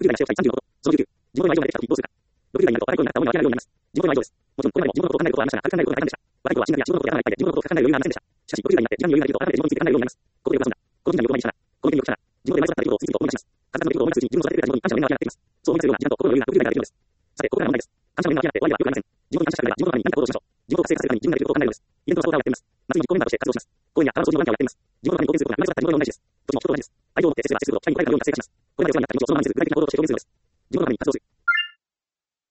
60代の人を記載35こと、その19、地元の愛情が出てきたときどうするか。60代になると若い頃になった思いは諦めるようになります。地元の愛情です。もちろん、これまでも地元のことを考えることはありましたが、考えることが大胆でした。若い頃は進学や仕事のことをやらないで、地元のことを考える余裕がありませんでした。しかし、60代になって時間に余裕ができると改めて地元について考えるようになります。ここで僕はそんな。この時間に横ばいにしたら、この時によくしたら、地元で埋まり育った出来事を次々と思い出します。数々の出来事を思い出すうちに自分の育ててくれた地元に感謝の念が湧き上がっています。そう思い出せるような時間と心の余裕が60代になるできるのです。さて、ここからの問題です。感謝の念が湧き上がって終わりではよくありません。地元に感謝したくなれば地元のために何か行動をしましょう。地元を活性化するために自分ができることを考えるのです。イベントのサポーターをやっています。祭りの実行メンバーとして活動します。公園や川の掃除のボランティアをやっています。地元のために貢献することが生まれ育った地元の恩返しです。土地も人と同じです。愛情を持って接すれば接するほど機会に応えるように活性化します。これまでお世話になった地元をそのまま見せず、具体的な行動として表現するのです。地元のために活動する。